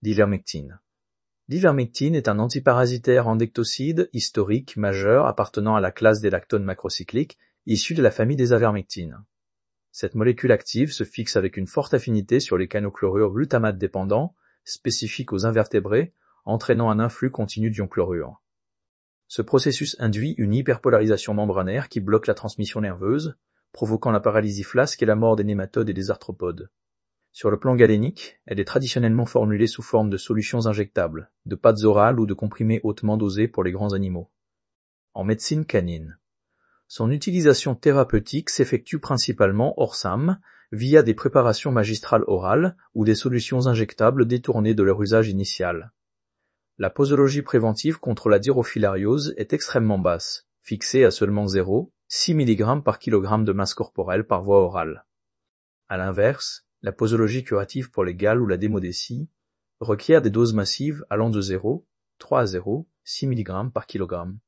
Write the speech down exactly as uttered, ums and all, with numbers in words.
L'ivermectine. L'ivermectine est un antiparasitaire endectocide historique majeur appartenant à la classe des lactones macrocycliques, issu de la famille des avermectines. Cette molécule active se fixe avec une forte affinité sur les canaux chlorure glutamate dépendants, spécifiques aux invertébrés, entraînant un influx continu d'ions chlorure. Ce processus induit une hyperpolarisation membranaire qui bloque la transmission nerveuse, provoquant la paralysie flasque et la mort des nématodes et des arthropodes. Sur le plan galénique, elle est traditionnellement formulée sous forme de solutions injectables, de pâtes orales ou de comprimés hautement dosés pour les grands animaux. En médecine canine, son utilisation thérapeutique s'effectue principalement hors S A M, via des préparations magistrales orales ou des solutions injectables détournées de leur usage initial. La posologie préventive contre la dirofilariose est extrêmement basse, fixée à seulement zéro virgule six milligrammes par kilogramme de masse corporelle par voie orale. À l'inverse, la posologie curative pour les gales ou la démodécie requiert des doses massives allant de zéro virgule trois à zéro virgule six milligrammes par kilogramme.